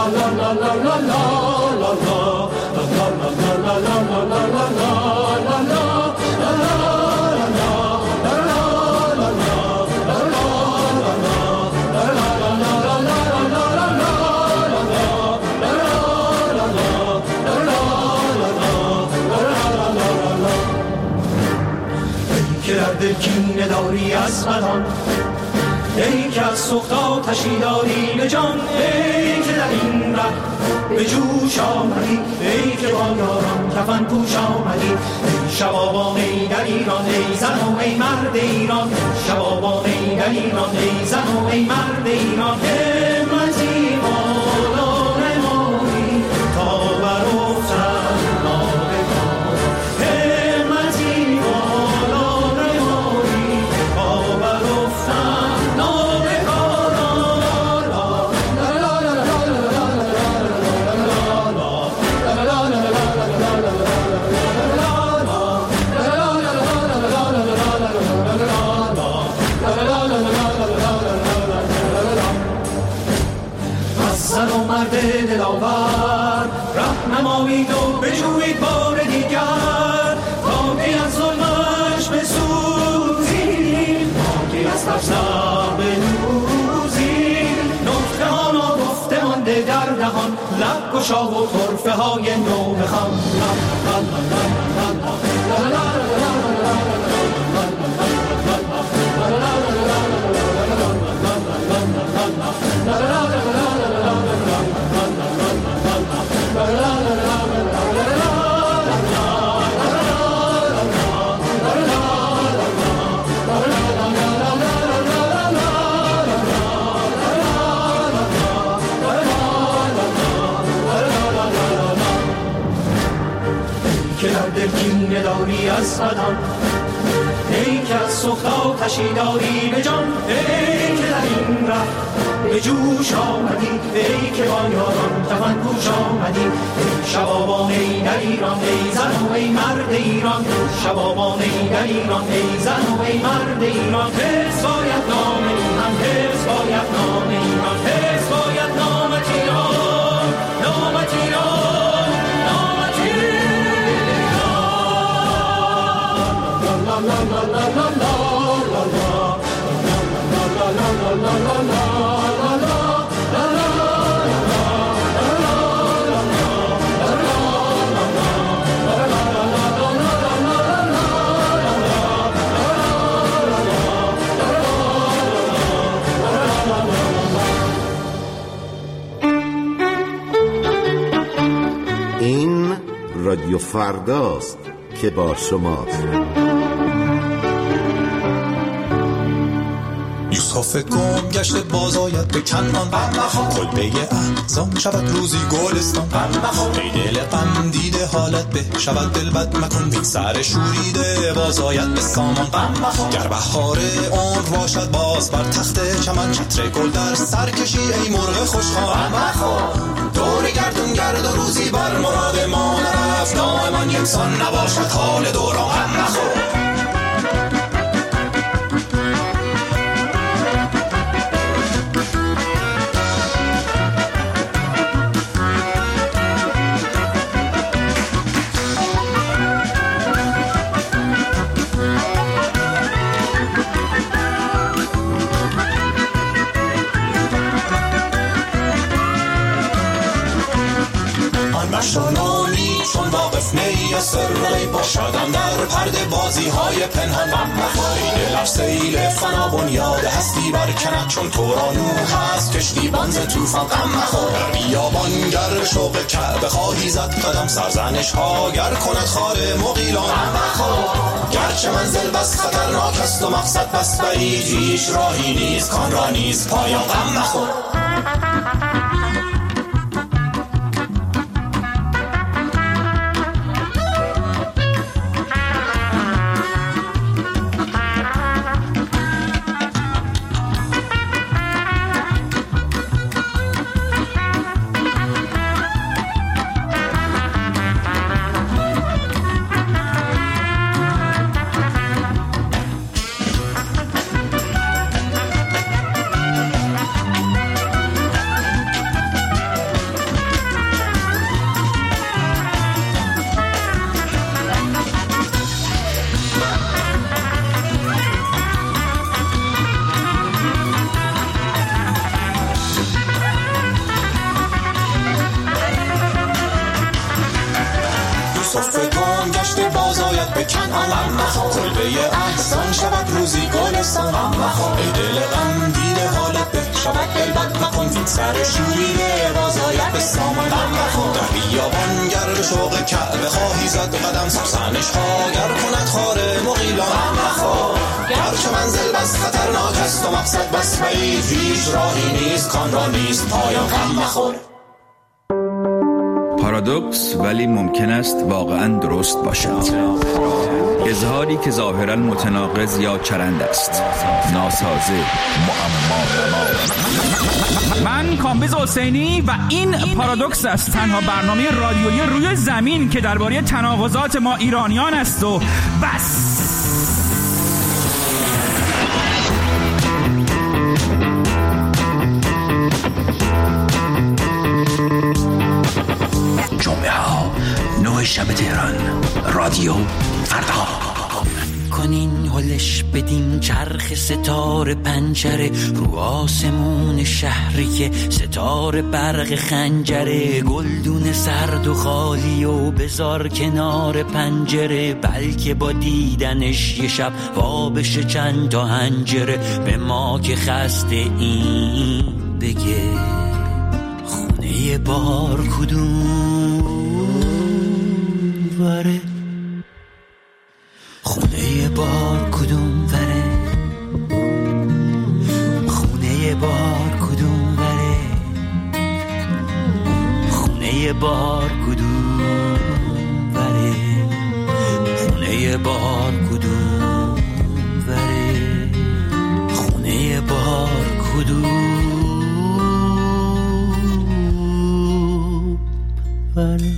کینه داری از بدان، ای که از سوخت آتشی داری به جان، ای که در این ره به جوش آمدی، ای که با یاران کفن پوش آمدی. ای شبابان ای در ایران، ای زن و ای مرد ایران، شبابان ای در ایران، ای زن و ای مرد ایران. همتی بالا نمایی تا برافتد ناگهان، همتی بالا نمایی تا برافتد ناگهان. زن و مرد دلاور رهنمایید و بجویید بار دیگر، تا که از ظلمش بسوزید، تا که از ترسم بنوزید. نکته ها ناگفته مانده در دهان، لب گشا و طرفه های نو بخوان. که در دل کینه داری از بدان، ای که از سوخت آتشی داری به جان، ای که در این ره به جوش آمدی، ای که با یاران کفن پوش آمدی. ای شبابان ای در ایران، ای زن و ای مرد ایران، شبابان ای در ایران، ای زن و ای مرد ایران. حفظ باید نام ایران، حفظ باید نام ایران، حفظ باید نامت ایران، نامت ایران، نامت این رادیو فرداست که با شماست. یوسف گم گشته باز آید به کنعان، کلبه احزان شود روزی گلستان. ای دل غم دیده حالت به شود دل بد مکن، بی سر شوریده باز آید به سامان. گر بهار عمر باشد باز بر تخت چمن، چتر گل در سر کشی ای مرغ خوشخوان. دور گردون گرد و روزی بر مراد ما نرفت، دائما یکسان نباشد حال دوران. مشالانی چون واقف نی سرای باشدم در پرده بازی های پنهان. ای دلش سیل فنا بنیاد هستی برکند، چون تو را نوح هست کشتی بانز توفان. غم مخور در بیابان گر شوق کعبه خواهی زد قدم، سرزنش ها گر کند خار مغیلان. گرچه منزل بس خطرناک است و مقصد بس بعید، هیچ راهی نیست کان را نیست پایان. غم مخور. حالت به کنعان غم مخور کلبه احسان شود روزی گلستان غم مخور ای دل غم دیده حالت به شود دلبد مکن زود سر شوریده بازاید به سامان غم مخور در بیابان گر به شوق کعبه خواهی زد قدم سرسنش ها گر کند خاره مغیلان غم مخور گرچه منزل بس خطرناک است و مقصد بس بعید هیچ راهی نیست کان را نیست پایان غم مخور. پارادوکس ولی ممکن است واقعا درست باشد. اظهاری که ظاهرا متناقض یا چرند است، ناسازه، معما. من کامبیز حسینی و این پارادوکس است، تنها برنامه رادیویی روی زمین که درباره تناقضات ما ایرانیان است و بس. جمعه ها 9 شب تهران، رادیو فردا. کنین هلش بدین چرخ ستاره پنجره رو آسمون شهری که ستاره برق خنجره گلدون سرد و خالی و بذار کنار پنجره بلکه با دیدنش یه شب وابشه چند تا هنجره به ما که خسته این بگه خونه بار کدوم وره خونه بار کدوم وره خونه بار کدوم وره خونه بار کدوم وره خونه بار کدوم وره خونه بار کدوم وره.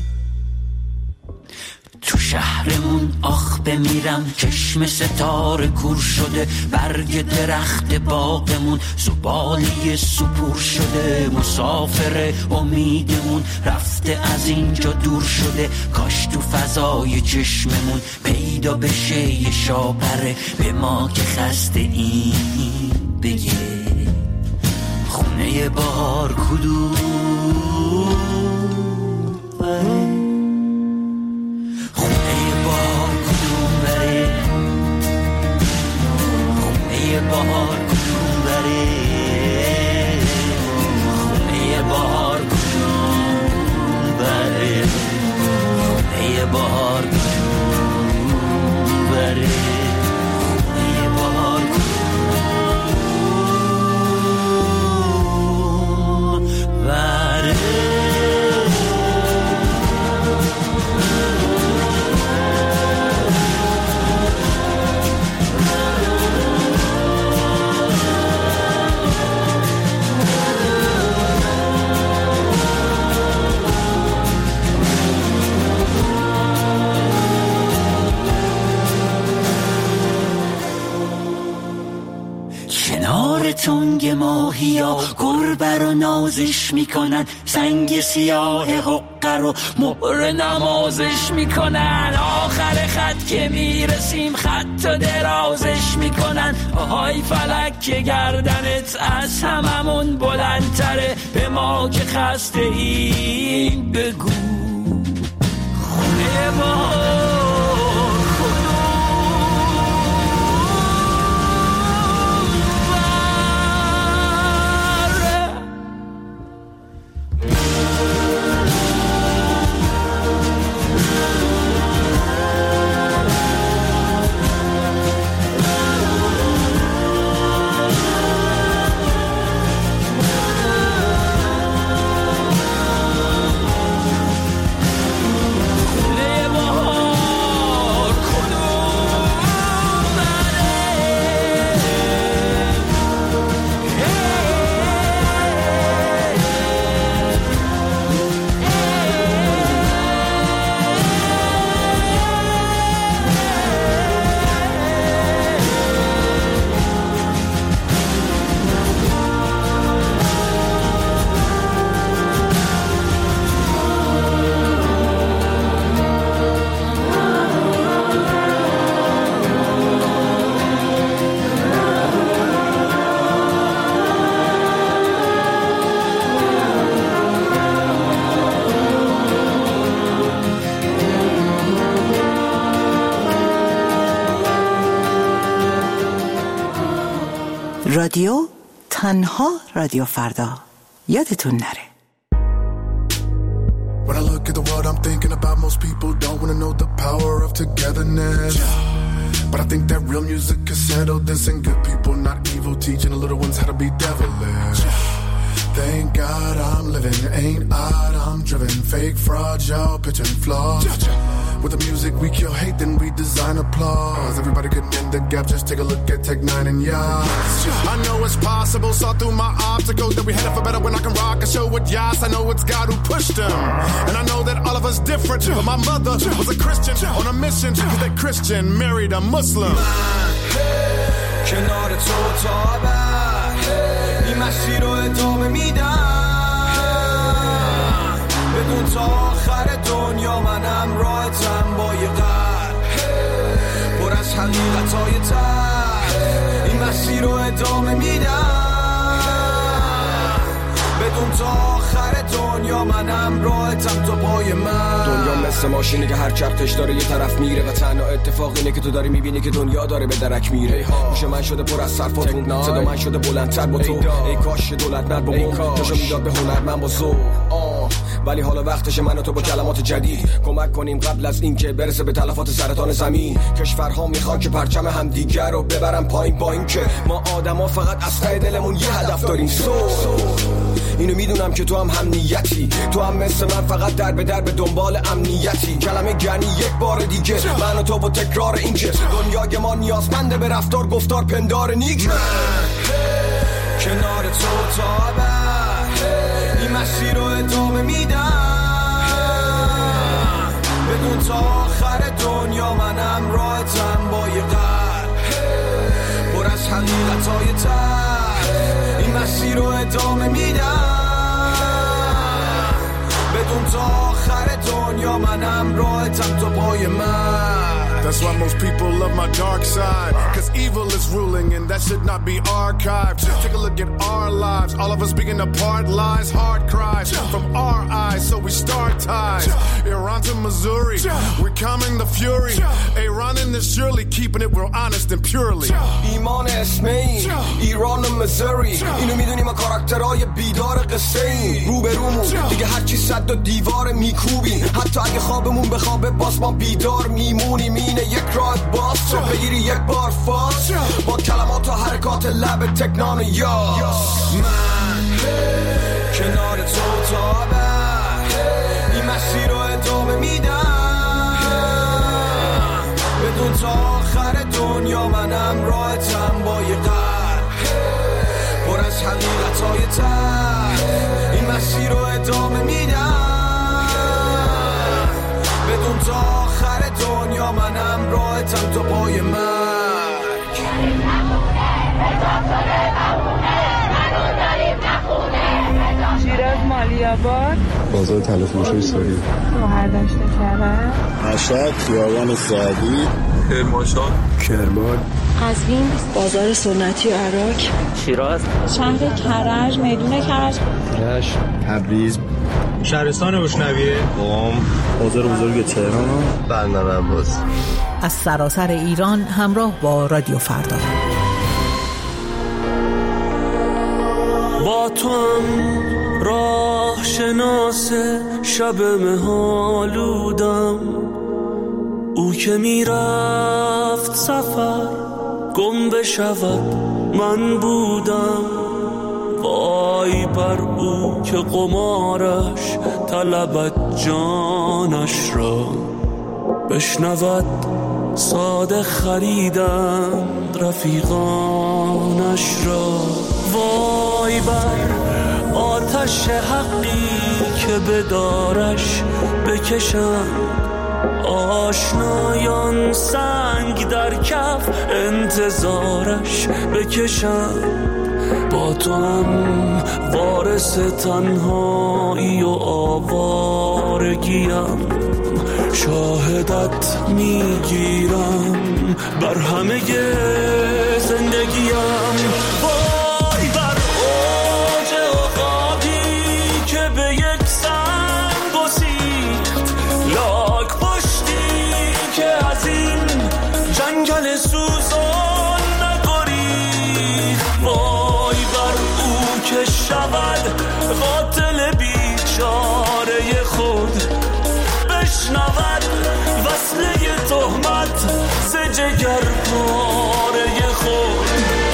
تو شهرمون آخ بمیرم چشم ستاره کور شده برگ درخت باغمون زباله سپور شده مسافر امیدمون رفته از اینجا دور شده کاش تو فضای چشممون پیدا بشه یه شاپره به ما که خسته این بگه خونه بار کدوم وره بهار کدوم بره خونه بهار کدوم بره خونه بهار کدوم بره خونه بهار کدوم بره. تنگ ماهیا گربه رو نازش میکنن سنگ سیاه حقه رو مهر نمازش میکنن آخر خط که میرسیم خط و درازش میکنن آهای فلک که گردنت از هممون بلندتره به ما که خسته این بگو خونه ما خونه بهار رادیو، تنها رادیو فردا. یادتون نره. When I look at the world, I'm thinking about most people don't want to know the power of togetherness. But I think that real music can settle this, and good people, not evil, teaching the little ones how to be devilish. Thank God I'm living, ain't odd, I'm driven. Fake fraud, y'all pitching flaws. With the music we kill hate, then we design applause. Everybody could end the gap, just take a look at Tech 9 and Yas. I know it's possible, saw through my obstacles that we headed for better when I can rock a show with Yas. I know it's God who pushed them, and I know that all of us different. But my mother was a Christian on a mission, cause that Christian married a Muslim. کنار تو تا این مسیر رو ادامه میدم بدون تا آخر دنیا منم راحتم با یه قلب پر از حقیقت‌های ته این مسیر رو ادامه میدم بدون تا آخر دنیا منم راحتم تا پای من. دنیا مثل ماشینه که هر چرخش داره یه طرف میره و تنها اتفاق اینه که تو داری میبینی که دنیا داره به درک میره. گوش من شده پر از صرفاتون، صدا من شده بلندتر با تو. ای کاش دولت مرد با بوم جاشو میداد به هنرمند با ذوق. ولی حالا وقتشه من و تو با کلمات جدید کمک کنیم قبل از اینکه برسه به تلفات سرطان زمین. کشورها میخوان که پرچم همدیگر رو ببرن پایین، با اینکه ما آدما فقط از ته دلمون یه هدف داریم. اینو میدونم که تو هم نیتی، تو هم مثل من فقط در به در به دنبال امنیتی. کلمه گنی یک بار دیگه من و تو با تکرار این که دنیای ما نیازمنده به رفتار گفتار پندار نیک. کنار تو تا این مسیر رو ادامه میدم بدون تا آخر دنیا منم راحتم با یه قلب پر از حقیقت‌های ته این مسیر رو ادامه میدم بدون تا آخر دنیا منم راحتم تا پای من. That's why most people love my dark side, cause evil is ruling and that should not be archived. Take a look at our lives, all of us being apart, lies, hard cries from our eyes, so we start ties. Iran to Missouri, we're calming the fury. Iran in this surely keeping it real honest and purely. ایمان اسمین ایران و مزوری، اینو میدونی ما کاراکترهای بیدار قصه این روبرومون دیگه هرچی صد و دیوار میکوبیم، حتی اگه خوابمون بخوابه باز ما بیدار میمونیم. اینه یک راه باز رو بگیری یک بار فاز با کلمات و حرکات لب تکنان یاس. من کنار تو تا این مسیر رو ادامه میدم بدون تا آخر دنیا منم راحتم با یه قلب پر از حقیقت‌های ته این مسیر رو ادامه میدم بدون تا آخر دنیا منم راحتم تا پای مرگ. شیراز مالیاباد بازار تلفروشی ساری شهرداشت کرد مشهد خیابان سعدی کرمانشاه کرمان قزوین بازار سنتی عراق شیراز شهر کرج میدون کرج رشت تبریز شهرستان روشنویه قم بازار بزرگ تهران بندر عباس. از سراسر ایران همراه با رادیو فردا. با تو هم راه شناس شب مهالودم، او که میرفت سفر گم بشود من بودم. وای بر او که قمارش طلبت جانش را، بشنود ساده خریدند رفیقانش را. وای بر آتش حقی که بدارش بکشند، آشنایان سنگ در کف انتظارش بکشند. با تو هم وارث تنهایی و آوارگیم، شاهدت میگیرم بر همه زندگیم. وای بر اوج عقابی که به یک سنگ گسیخت، لاک پشتی که از این جنگل سوزان نگریخت. جگر پاره خود.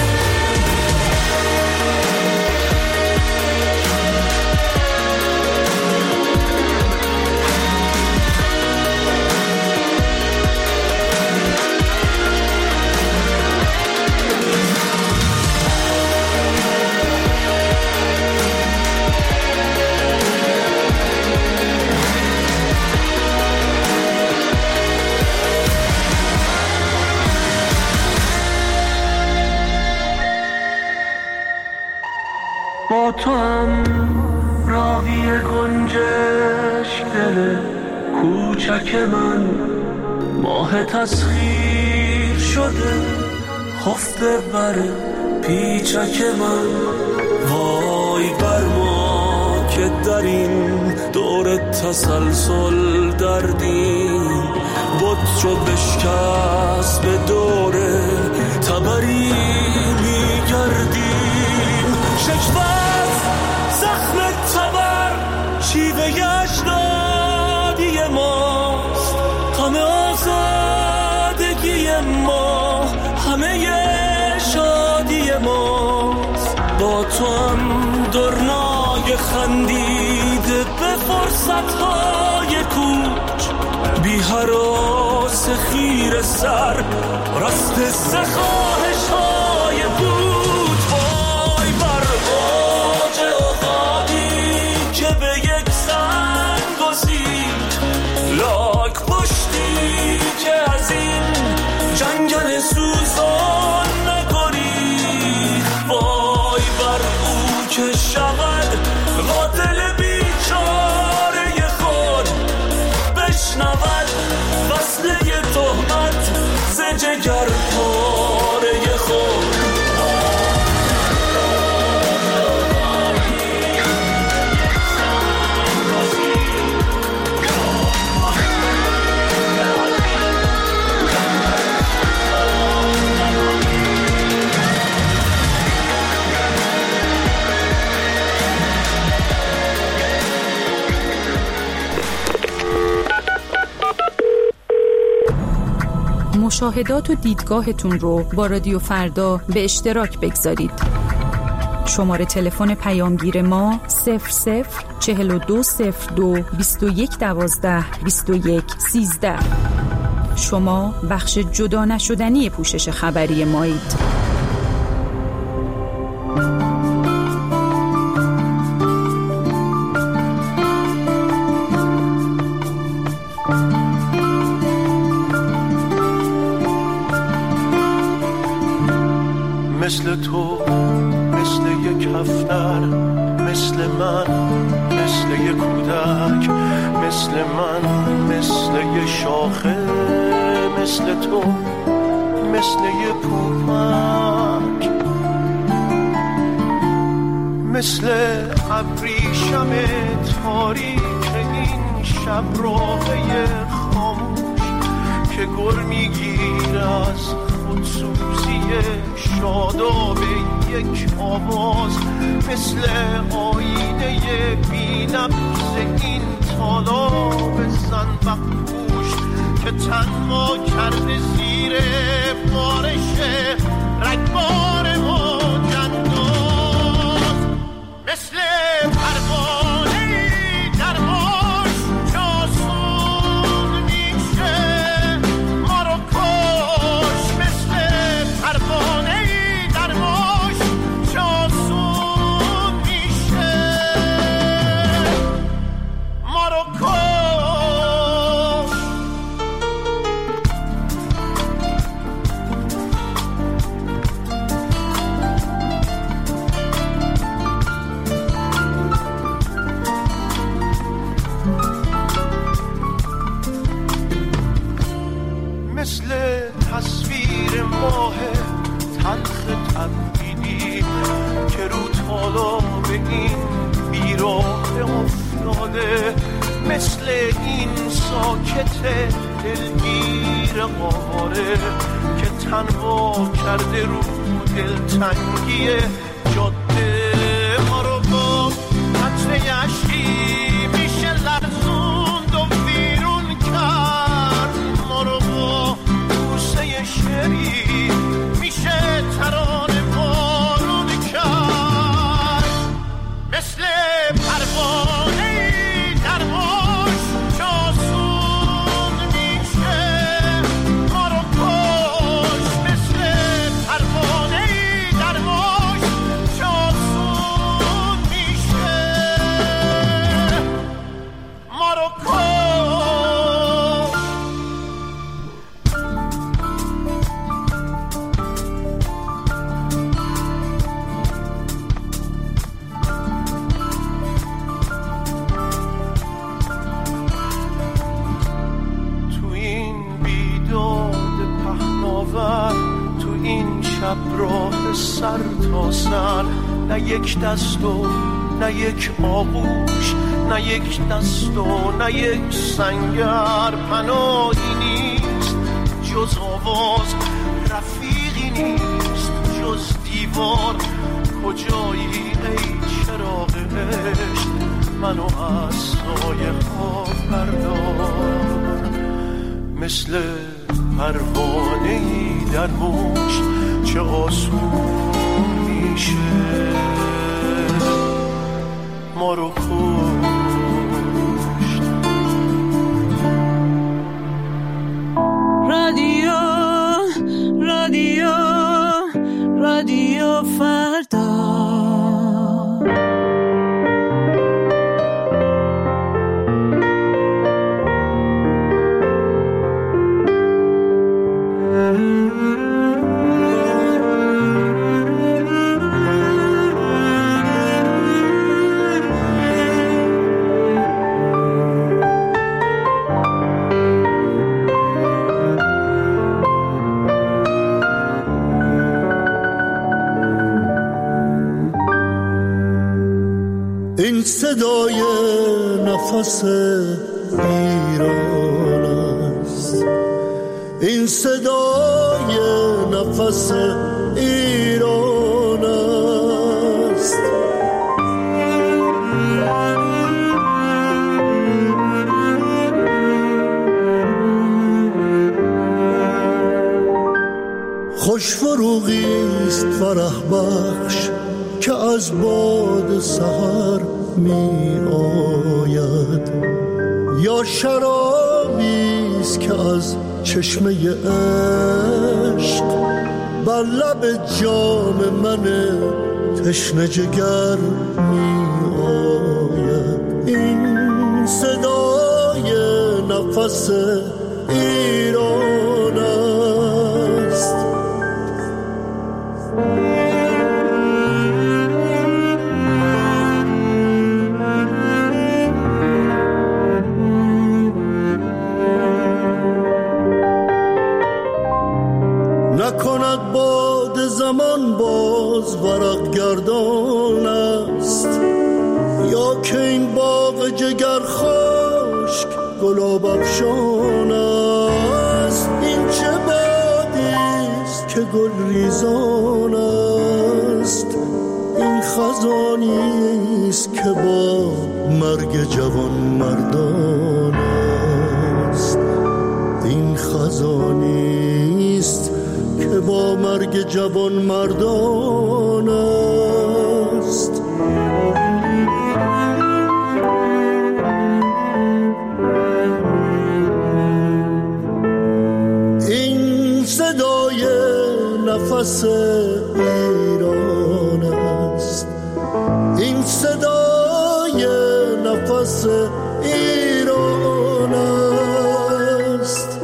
با تو هم راوی گنجش دل کوچک من، ماه تسخیر شده خفته بر پیچک من. وای بر ما که در این دور تسلسل دردیم، بت چو بشکست به دور تبری میگردیم. شکوت زخم تبر شیوه اجدادی ماست، همه آزادگی ما، همه شادی ماست. با تو هم درنای خندیده به فرصتهای کوچ، بی هراس خیر سر رست سخواهش های بود. لاک پشتی که از این جنگل سوزان نگریخت. وای بر او که شود قاتل بیچاره خود، بشنود وصله تهمت ز جگر پاره خود. مشاهدات و دیدگاهتون رو با رادیو فردا به اشتراک بگذارید. شماره تلفن پیامگیر ما 00420221122113. شما بخش جدا نشدنی پوشش خبری مایید. مثل تو، مثل یک هفتر، مثل من، مثل یک کودک، مثل من، مثل یک شاخه، مثل تو، مثل یک پوپک، مثل ابریشم تاریک این شب راهی خاموش که گر میگیر از خودسوزی شاداب یک آواز، مثل آینه بی‌نبض این تالاب زنبق پوش که تن ما کرده زیر بارش رگبار موج‌انداز، مثل پروانه‌ای در باش جاسون میشه ما رو کش، مثل پروانه‌ای در باش جاسون میشه ما رو کش. مثل تصویر ماه تلخ تبعیدی که رو تالاب این بیراه افتاده، مثل این ساکت دلگیر قاره که تنها کرده رو دلتنگی جاده ما رو با قطره اشکی میشه لرزوند و ویرون کرد، ما رو با بوسه شعر سر تا سر، نه یک دست و نه یک آغوش، نه یک دست و نه یک سنگر. پناهی نیست جز آواز، رفیقی نیست جز دیوار. کجایی ای چراغ عشق، منو از سایه ها بردار. مثل پروانه‌ای در موج چه آسون میشه ما رو کشت. رادیو رادیو رادیو فردا. این صدای نفس ایران است، این صدای نفس ایران است. خوش فروغی است فرح بخش که از باد سحر می آید، یا شرابی است که از چشمه عشق بر لب جام من تشنه جگر می آید. این صدای نفس ایران است. نکند باد زمان باز ورق گردان است، یا که این باغ جگر خشک گلاب افشان است. این چه بادی است که گل ریزان است، این خزانی است که با مرگ جوان مردان است. این خزانی است که با مرگ جوان مردان است. این صدای نفس ایران است، این صدای نفس ایران است.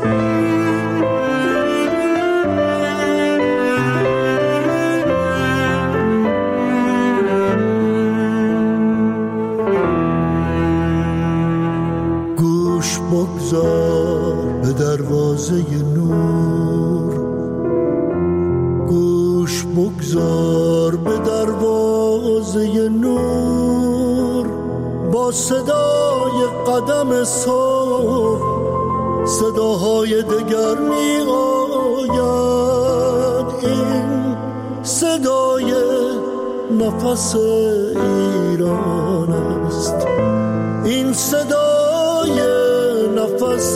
گوش بگذار به دروازه نور، گوش بگذار به دروازه نور. با صدای قدم صبح صداهای دگر می آید. این صدای نفس ایران است، این صدای نفس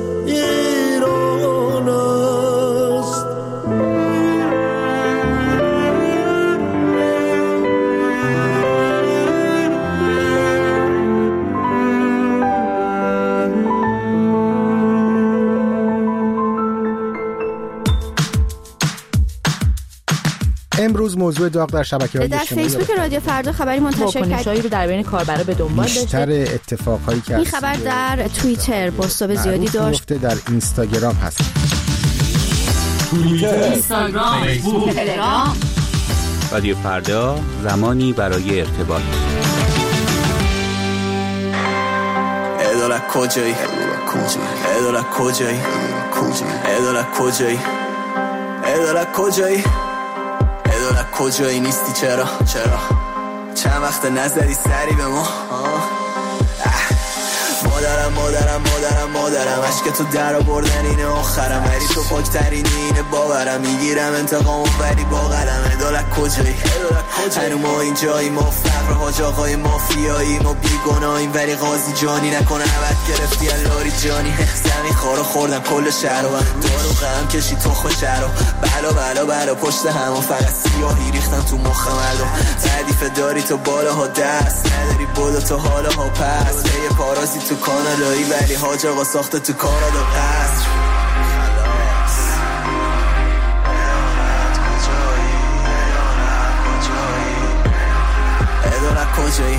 ایران است. امروز موضوع داغ در شبکه‌های اجتماعی در فیسبوک رادیو فردا خبری منتشر کرد رو در بین کاربرا به دنبال داشته. بیشتر اتفاقهایی که این خبر در توییتر بازتاب زیادی داشت، در اینستاگرام هست. توییتر، اینستاگرام، فیسبوک، تلگرام. رادیو فردا، زمانی برای ارتباط. ادالت کجایی؟ ادالت کجایی؟ ادالت کجایی؟ ادالت کجایی؟ ادالت کجایی نیستی چرا چند وقت نزدی سری به ما مادرم عشق تو در آوردن اینه آخرم ولی تو پاکترین اینه باورم میگیرم انتقامو ولی با قلم ادالت کجایی هنو ما اینجایی ما فقر حاج آقای مافیایی ما بیگناهیم ولی قاضی جانی نکنه عبد گرفتی الاری جانی زمین خارو خوردم کل شهر و دارو غم کشی تخم شهر و بلا پشت همون فقط سیاهی ریختم تو مخ مردم تعریف داری تو بالاها دست نداری بودو تو حالاها پس یه پارازی تو کانالایی ولی حاج آقا ساخته تو کانادا قصر ادالت کجایی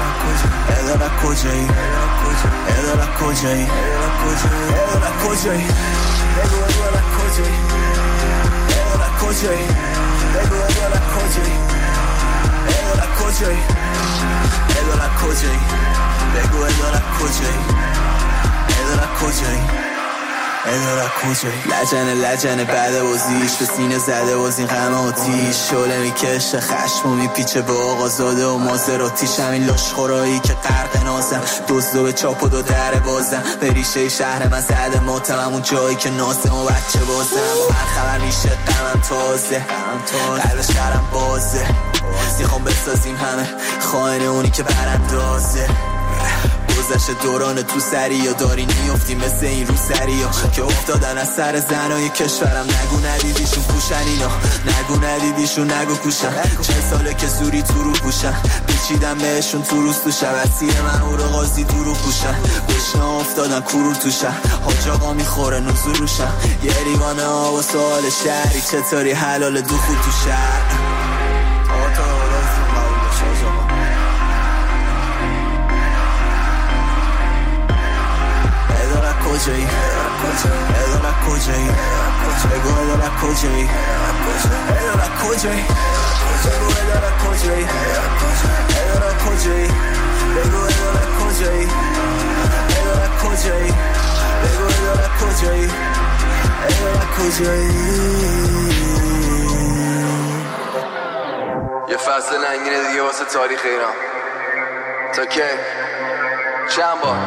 بگو ادالت کجایی لجنه بعد بازیش به سینه زده باز این غم آتیش شعله میکشه خشم و میپیچه به آقا زاده و مازراتیش همین لاشخورایی که غرق نازم دزدو به چاپ و دو در بازم به ریشه شهر من زده ماتم همون جایی که نازم و بچه بازم هر خبر میشه غمم تازه قلب شهرم بازه میخوام بسازیم همه خائن اونی که براندازه گذشت دوران تو سری یا داری نیفتی مثل این رو سری ها که افتادن از سر زنای کشورم نگو ندیدیشون پوشن اینا نگو کوشن 40 ساله که زوری تو رو پوشن پیچیدم بهشون تو روز تو شب اسیر من او رو قاضی درو پوشن گشنه افتادن کرور توشن حاج آقا میخوره نزول روشن یه ریوانه ها و سوال شهری چطوری حلال دخول تو شهر کجایی ادالت کجایی بگو ادالت کجایی یه فصل ننگینه دیگه واسه تاریخ ایران تا کی چند بار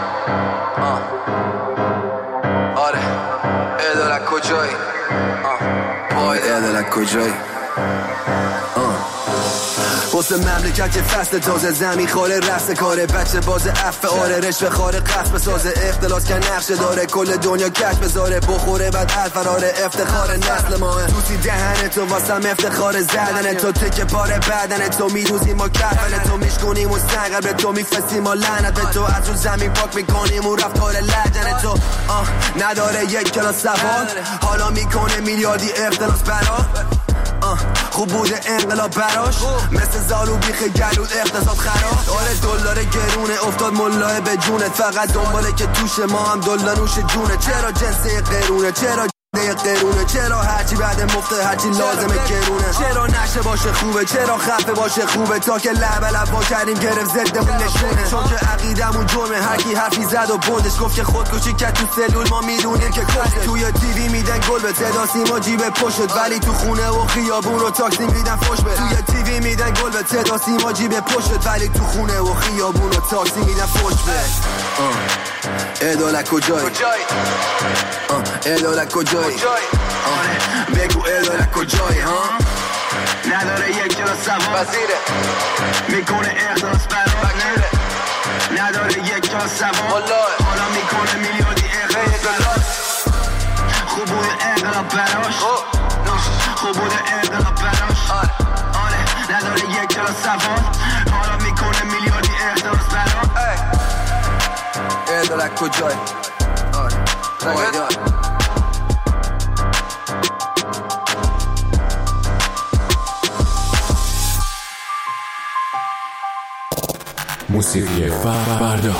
آره ادالت کجایی پای ادالت کجایی واسه مملکت که فصل تازه زمین خاره رفت کاره بچه باز عفه آره رشوه خاره قصب سازه اختلاس که نقشه داره کل دنیا کش بذاره بخوره بعد الفراره افتخار نسل ماه توسی دهن تو واسم افتخار زدن تو تکه پاره بدن تو میروزیم ما کفن تو میشکنیم و سنقبر تو میفستیم و لعنت به تو از رو زمین پاک میکنیم و رفتار لجن تو نداره یک کلاس سواد حالا میکنه میلیاردی اختلاس برا خوب بوده انقلاب براش مثل زالو بیخ گلود اقتصاد خراب آره دلار گرونه افتاد ملاه به جونت فقط دنباله که توش ما هم دلار نوش جونه چرا جنسه قرونه چرا قرونه چرا هرچی بعد مفته هرچی لازمه گرونه چرا نشه باشه خوبه چرا خفه باشه خوبه تا که لب با کردیم گرفت ضدمون نشونه چون که عقیدمون جرمه هرکی حرفی زد و بندش گفت که خودکشی کرد تو سلول ما میدونیم که کشته توی تیوی میدن گل به صدا سیما جیب پشت ولی تو خونه و خیابون رو تاکسی میدن فوش به توی تیوی میدن گل به صدا سیما جیب پشت ولی تو خونه و خیابون رو تاکسی میدن فوش به ادالت کجایی ادالت کجایی بگو ادالت کجایی نداره یک کلاس سواد وزیره میکنه اخلاص برای نداره یک کلاس سواد حالا میکنه میلیاردی اخلاص خوب بوده انقلاب براش خوب بوده انقلاب براش آره نداره یک کلاس سواد حالا میکنه میلیاردی اخلاص براش ادالت کجایی آره موسیقی فردا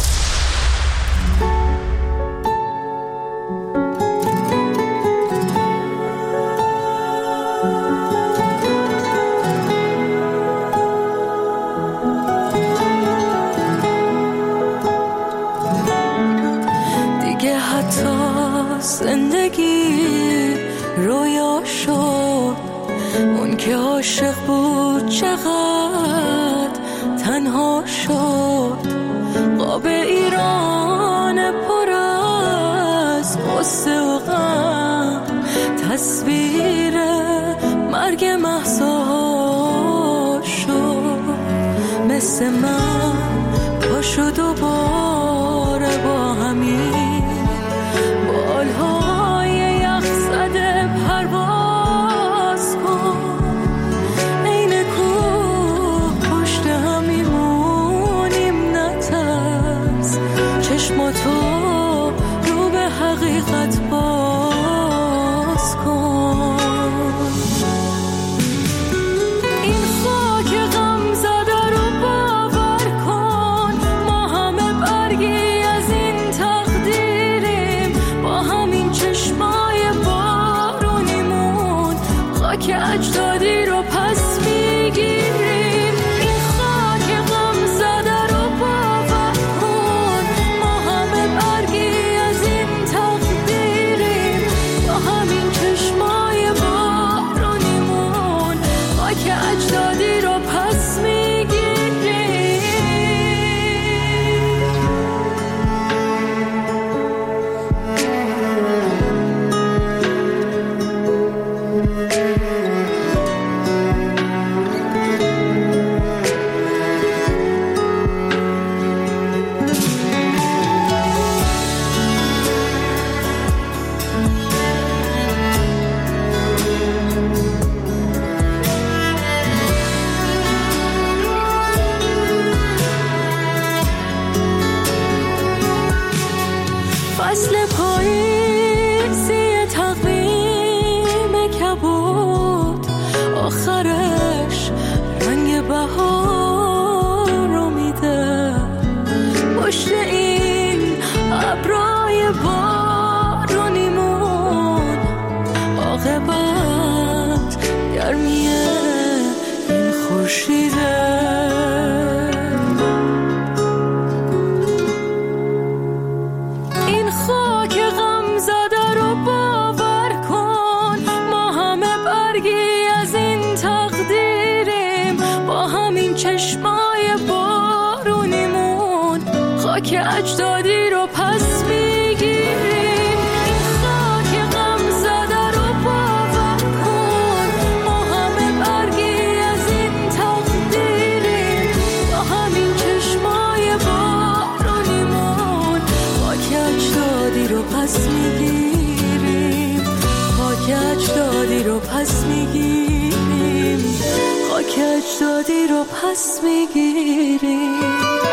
دیگه حتی زندگی رویا شد اون که عاشق بود چقدر تنها شد. قاب ایران پر از قصه و غم، تصویر مرگ مهسا شد. مثل من پاشو دوباره با همین بالهای یخ زده پرواز کن. این کوه پشت هم میمونیم نترس، چشماتو رو به حقیقت باز کن. این خاک غم زده رو باور کن، ما همه برگی از این تقدیریم. با همین چشمای بارونیمون خاک اجدادی رو پس میگیریم. این خاک غم زده رو باور کن، ما همه برگی از این تقدیریم. با همین چشمای بارونیمون خاک اجدادی رو پس میگیریم. فصل پاییزی تقویم کبود، آخرش رنگ بهار رو میده. پشت این ابرای بارونیمون عاقبت گرمی این خورشیده. این خاک غم زده رو باور کن، ما همه برگی از این تقدیریم. با همین چشمای بارونیمون خاک اجدادی رو پس میگیریم. این خاک غم زده رو باور کن، ما همه برگی از این تقدیریم. با همین چشمای بارونیمون خاک اجدادی رو پس میگیریم. خاک اجدادی رو پس میگیریم. خاک اجدادی رو پس میگیریم.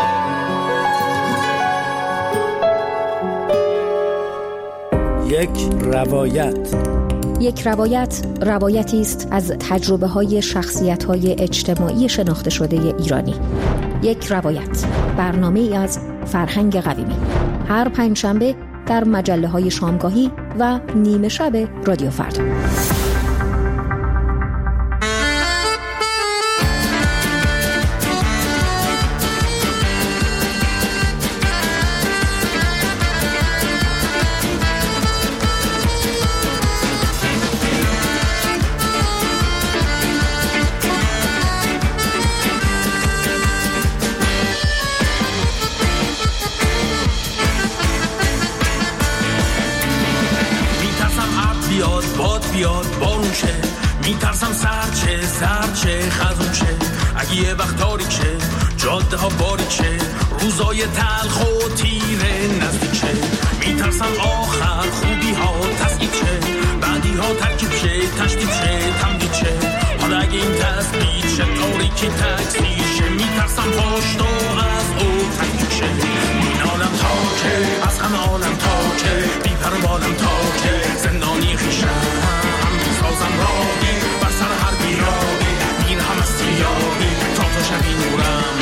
یک روایت روایتی است از تجربه‌های شخصیت‌های اجتماعی شناخته شده ایرانی. یک روایت، برنامه‌ای از فرهنگ قویمی، هر پنجشنبه در مجله‌های شامگاهی و نیمه شب رادیو فردا. بیاد بارون شه، میترسم سرچه زرچه خزون شه. اگه یه وقت تاریک شه، جاده ها باریک شه، روزای تلخ و تیره نزدیک شه. میترسم آخر خوبی ها تسکیت شه، بعدی ها ترکیب شه، تشدید شه، تمدید شه. حالا اگه این تسبیت شه، تاریکی تکسیر شه، میترسم پاشت و از او تکیب شه. این عالم تاکه، از همه عالم تاکه، بیپر بالم تاکه، زندانی خیشم سازم راهی بر سر هر بیراهی. این هم از سیاهی تا تو شبی نورم.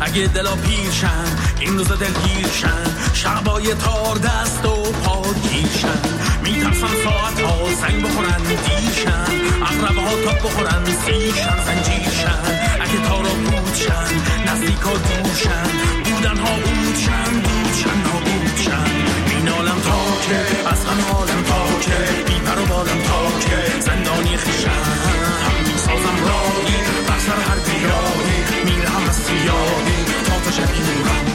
اگه دلا پیرشن این روز دلگیرشن، شبای تار دست و پا گیرشن. میترسن ساعت ها زنگ بخورن دیرشن، اقربه ها تا بخورن سیرشن زنجیرشن. اگه تارا بودشن نزدیک ها دورشن، بودن ها بودشن دورشن ها بودشن. مینالم تا که از غم عالم تا که بی پر و بالم تا که زندانی خیشن. میسازم راهی بر سر هر گیاهی، میرم از سیاهی تا تو شبی نورم.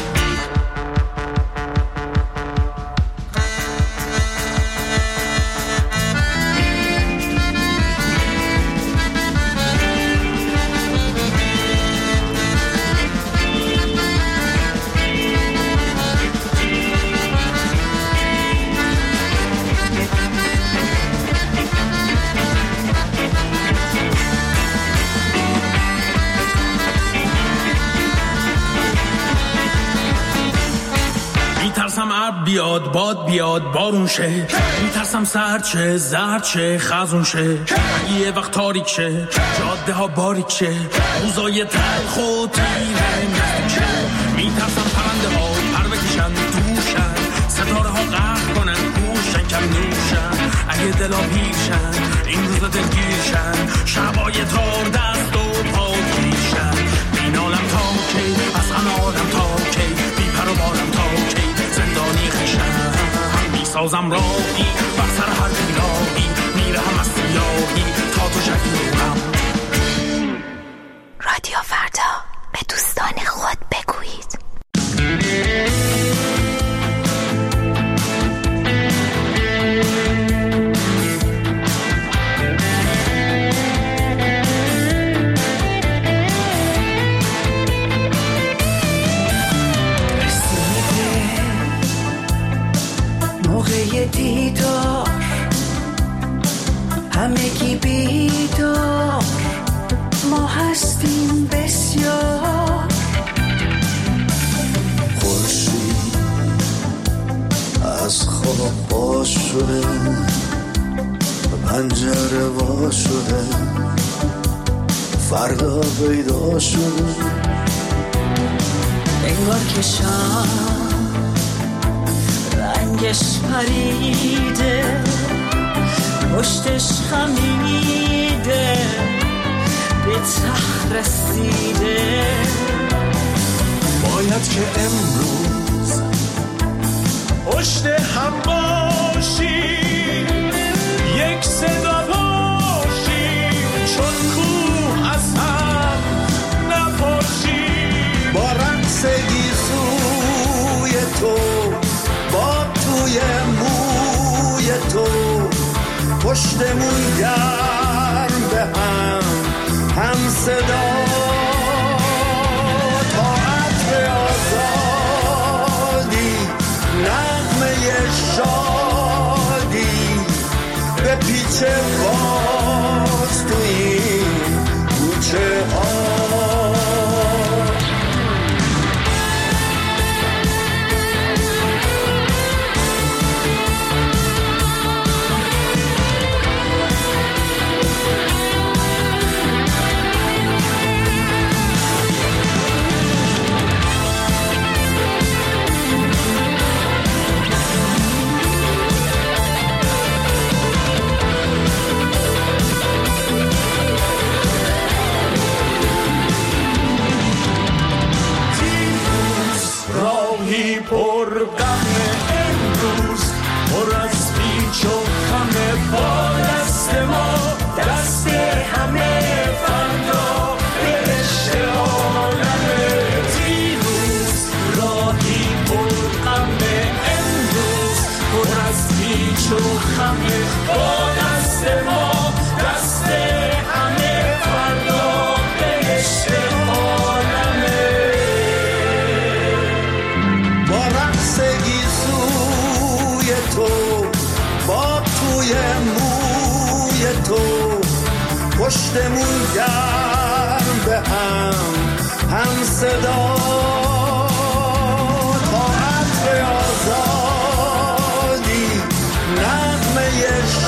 میترسم عرب بیاد باد بیاد بارون شه، میترسم سرد شه زرد شه خزون شه. یه وقت تاریک شه جاده ها باریک شه، روزای تلخ و تیره نزدیک شه. میترسم پرنده ها پر بکشن دوشن، ستاره ها غرق کنن گوشن کم نوشن. اگه دلا پیرشن این روزا دلگیرشن، شبای تار دست و پا گیرشن. مینالم تا کی از غم عالم تا کی، بی پر و بالم تا کی زندانی خیشن. میسازم راهی بر سر هر گیاهی، میرم از سیاهی تا تو شبی نورم. رادیو فردا، به دوستان خود بگویید. دیدار همگی بیدار، ما هستیم بسیار. خورشید از خواب باز شده، پنجره وا شده، فردا پیدا شده. انگار که شام رنگش پریده، پشتش خمیده، به ته رسیده. باید که امروز پشت هم باشیم، یک صدا باشیم، چون کوه از هم نپاشیم. با رقص گیسوی تو، با توی موی تو، پشتمون گرم به هم صدا. طاعت به آزادی، نغمه شادی، به پیچ باز تو این کوچه ها. پر غم امروز، پر از پیچ و خم، با دست ما دست همه، فردا بهشت عالمه. دیروز راهی پر غم امروز، پر از پیچ و خم، با دست ما دست همه، فردا بهشت عالمه. با رقص گیسوی تو، با توی موی تو، پشتمون گرم به هم صدا. طاعت به آزادی، نغمه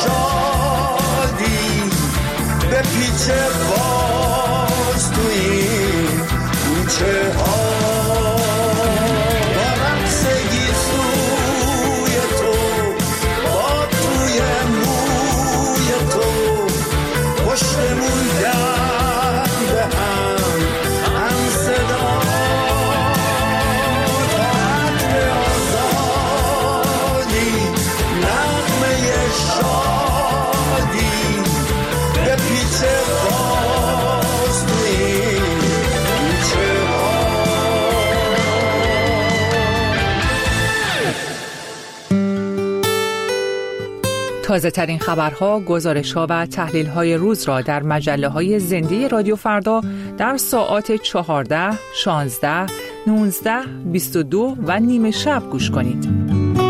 شادی، به پیچ باز تو این کوچه ها. تازه ترین خبرها، گزارش‌ها و تحلیل‌های روز را در مجله‌های زنده رادیو فردا در ساعات 14، 16، 19، 22 و نیمه شب گوش کنید.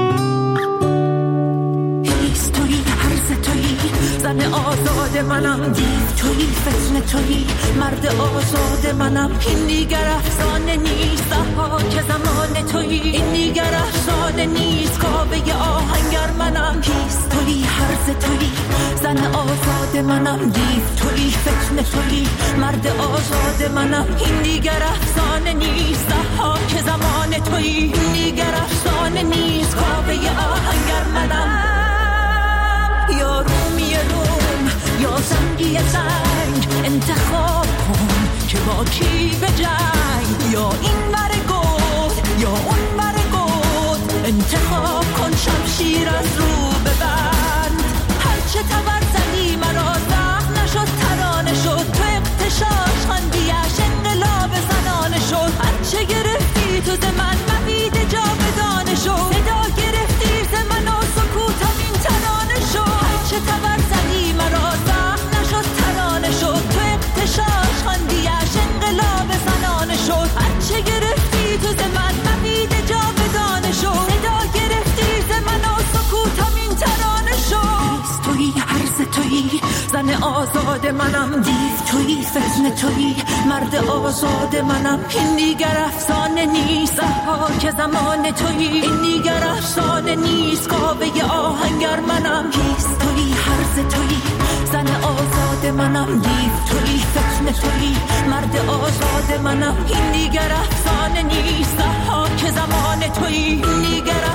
زن آزاد منم، دیو تویی، فتنه تویی، مرد آزاد منم. این دیگر افسانه نیست، که زمان تویی. این دیگر افسانه نیست، کاوه آهنگر منم. کیست تویی، هرز تویی، زن آزاد منم. دیو تویی، فتنه تویی، مرد آزاد منم. این دیگر افسانه نیست، که زمان تویی. این دیگر افسانه نیست، کاوه آهنگر منم. یا رومی روم یا زنگی زنگ، انتخاب کن که با کی به جنگ. یا این ور گود یا اون ور گود، انتخاب کن شمشیر از رو ببند. هرچه تبر زدی مرا زخم نشد، ترانه شد. تو اغتشاش خواندیش انقلاب زنانه شد. هرچه گرفتی تو ز من مبید جاودانه شد. صدا گرفتی ز من و سکوتم این ترانه شد. هرچه تبر زدی مرا زخم نشد، ترانه شد. تو اغتشاش خواندیش انقلاب زنانه شد. هرچه گرفتی تو ز من مبید جاودانه شد. صدا گرفتی ز من و سکوتم این ترانه شد. تویی، هرز تویی، زن آزاد منم. دیو تویی، فتنه تویی، مرد آزاد منم. این دیگر افسانه نیست، که زمان تویی. این دیگر افسانه نیست، کاوه آهنگر منم. کیست تویی، هرز تویی، زن آزاد منم. دیو تویی، فتنه تویی، مرد آزاد منم. این دیگر افسانه نیست، که زمان تویی. این دیگر